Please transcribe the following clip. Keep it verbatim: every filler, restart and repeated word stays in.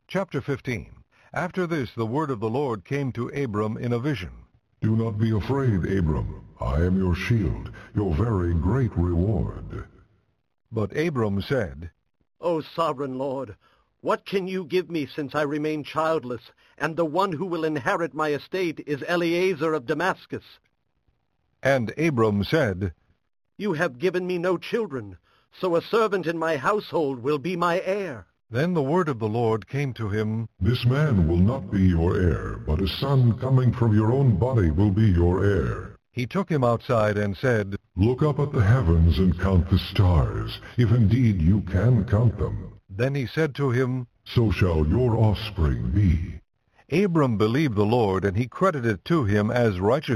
Chapter fifteen. After this the word of the Lord came to Abram in a vision. Do not be afraid, Abram. I am your shield, your very great reward. But Abram said, O sovereign Lord, what can you give me since I remain childless, and the one who will inherit my estate is Eliezer of Damascus? And Abram said, You have given me no children, so a servant in my household will be my heir. Then the word of the Lord came to him, This man will not be your heir, but a son coming from your own body will be your heir. He took him outside and said, Look up at the heavens and count the stars, if indeed you can count them. Then he said to him, So shall your offspring be. Abram believed the Lord, and he credited to him as righteousness.